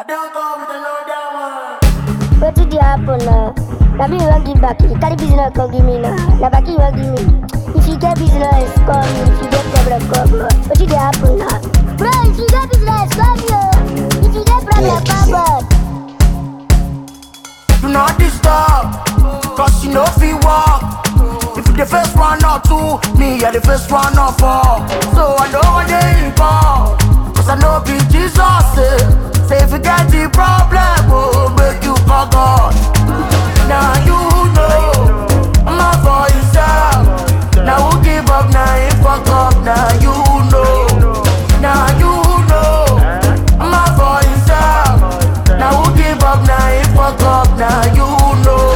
don't go with the low down one. What did happen now? Now me want give back. You carry business come give me now. Now back you want give me. If you get business, come. If you get problem, come. What did happen now? Bro, if you get business, come yo. If you get problem, come. Do not disturb, cause you know if you walk. If you the first one or two, me are the first one or four. So I know what they involved, cause I know be Jesus. Say if you get the problem, oh, make you call God. Now you know, I'm not for yourself. Now who give up, now you fuck up, now you know. Now you know, I'm not for yourself. Now who give up, now you fuck up, now you know.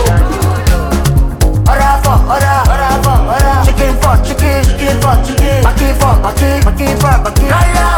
Order, chicken for chicken, chicken for chicken, baki for baki, baki for baki.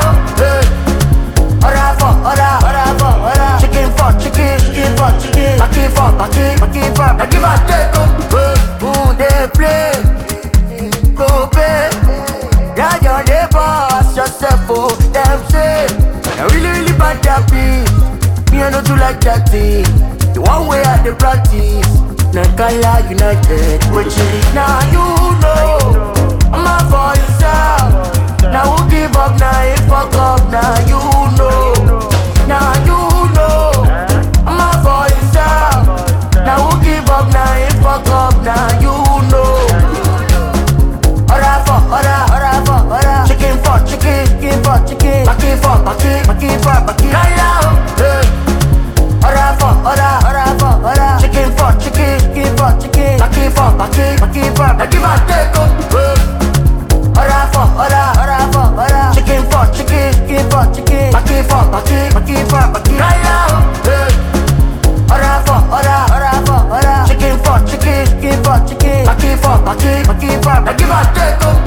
Order, chicken for chicken, chicken for chicken, baki for baki, baki for baki. Give a take who they play, go pay. Yeah, you're the boss yourself, oh, them say. I really bad that beat. Me I know you like that thing. The one way at the practice. Nakala United, which is now you know. I'm not for yourself. Now who give up, now you fuck up, now you know. Now you know. I'm not for yourself. Now who give up, now you fuck up, now you know. Order, chicken for chicken, chicken for chicken, baki for baki, baki for baki. Order, chicken for chicken, chicken for chicken, baki for baki, baki for baki. Give a take order, chicken for chicken, chicken for chicken, baki for baki, baki for baki. Order, chicken for chicken, chicken for chicken, baki for baki, baki for baki. Give a take